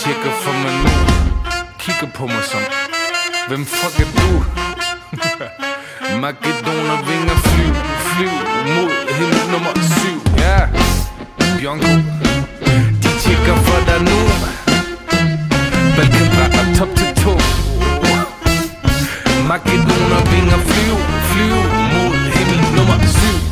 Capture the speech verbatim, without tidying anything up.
tjekker for mig nu. Kigger på mig som, hvem fuck er du? Makedoner vinger flyv, flyv mod himmel nummer syv. Ja, yeah. Bjørnko, de tjekker for dig nu. Balkan brænder top til to. Makedoner vinger flyv, flyv mod himmel nummer syv.